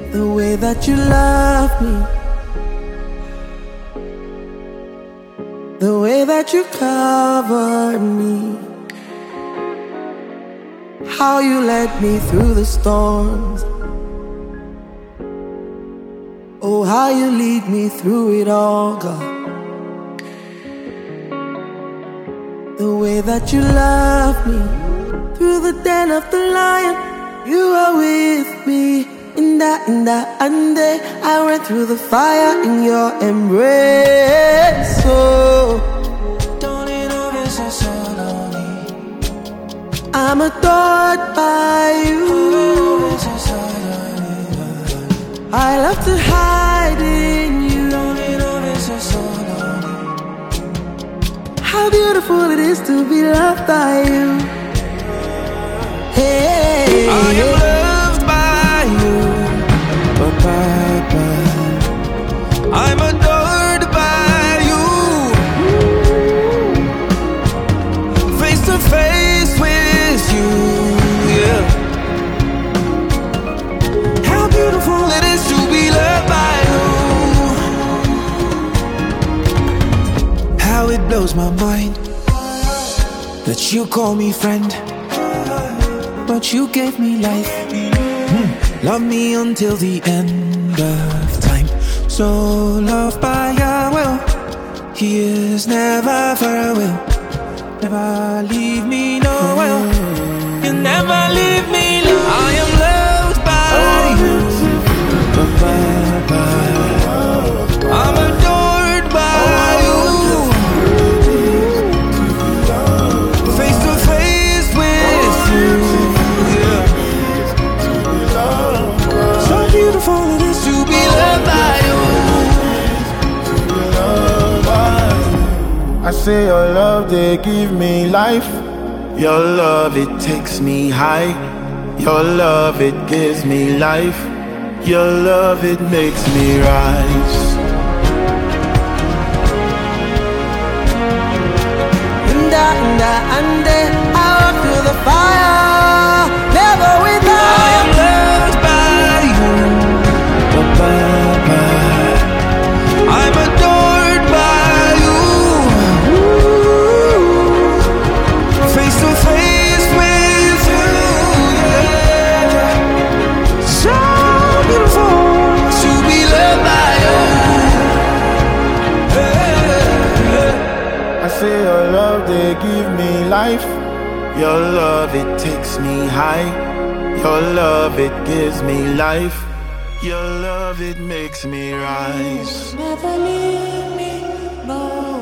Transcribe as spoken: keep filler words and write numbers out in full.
The way that you love me, the way that you cover me, how you led me through the storms. Oh, how you lead me through it all, God. The way that you love me, through the den of the lion, you are with me. In that, in that, and day I went through the fire in your embrace. So don't it always so lonely? I'm adored by you. I love to hide in you. Don't it always so lonely? How beautiful it is to be loved by you. Hey, I am loved by you. Ba-ba-ba. I'm adored by you. Face to face with you, yeah. How beautiful it is to be loved by you. How it blows my mind that you call me friend, but you gave me life. mm. Love me until the end of time. So loved by Yahweh, He is never far away. Never leave me nowhere. You never leave me low. I am loved by you. I'm adored by you. Face to face with you, yeah. So beautiful it is to be loved by you. I say your love, they give me life. Your love, it takes me high. Your love, it gives me life. Your love, it makes me rise. and I, and I, and I, I walk through the fire, never without. I am loved by you. Ba-ba-ba. I'm adored by you. Face to face with you, yeah. So beautiful to be loved by you. I say your love, they give me life. Your love, it takes me high. Your love, it gives me life. Your love, it makes me rise. Never leave me, no.